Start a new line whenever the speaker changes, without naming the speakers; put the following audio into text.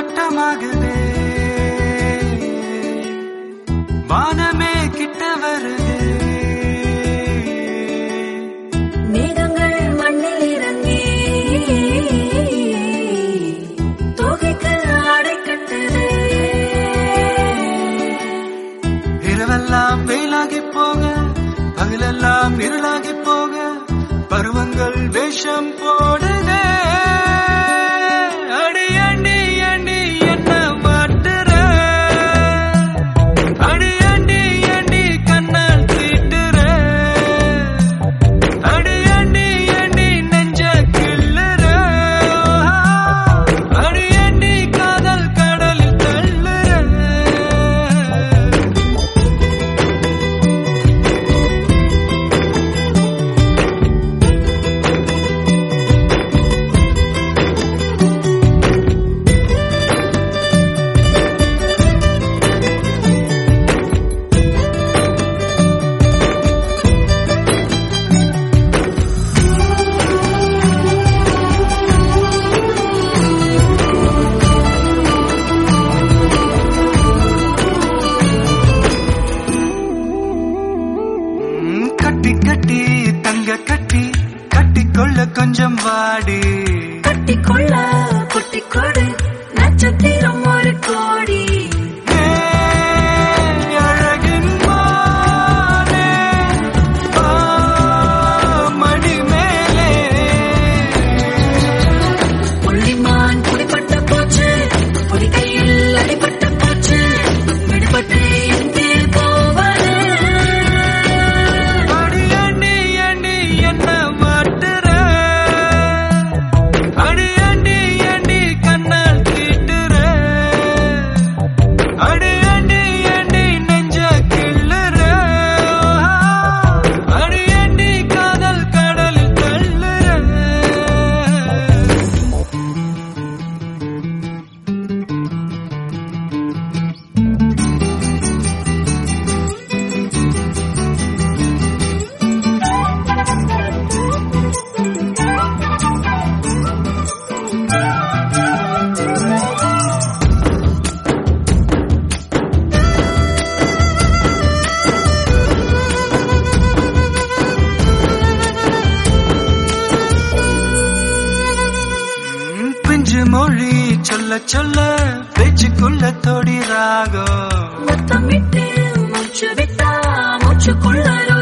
வட்டமாகுதே, வானமே கிட்ட வருதே.
மேகங்கள் மண்ணில் இறங்கி தோகைக்கு ஆடை கட்டுதே.
இரவெல்லாம் வெயிலாகி போக, பகலெல்லாம் இருளாகி போக, பருவங்கள் வேஷம் போடுதே. அடி அண்டி அண்டி என்ன மாட்டுற, அடி அண்டி அண்டி கண்ணால் தீட்டுற, அடி அண்டி அண்டி நெஞ்ச கிள்ளுற, அடி அண்டி காதல் கடலில் தள்ளுற. கட்டி கட்டி தங்க கட்டி கட்டிக்கொள்ள கொஞ்சம் வாடி,
கட்டிக்கொள்ள குட்டி கொடு நட்சத்திரம் ஒரு கோடி.
அழகின் மானே, மடி மேலே
புள்ளிமான் குடிப்பட்ட போச்சு, புடி கையில் அடிபட்ட போச்சு, விடுபட்டு எங்கே போவது.
அடி அண்டி அண்டி என்ன மாட்டுற, அடி அண்டி அண்டி கண்ணால் தீட்டுற, அடி அண்டி அண்டி நெஞ்ச கிள்ளுற, அடி அண்டி காதல் கடலில் தள்ளுற. பிஞ்சு மொழி சொல்ல சொல்ல பேச்சுக்குள்ள தொடி ராகம்,
முத்தமிட்டு மூச்சு விட்டா மூச்சுக்குள்ள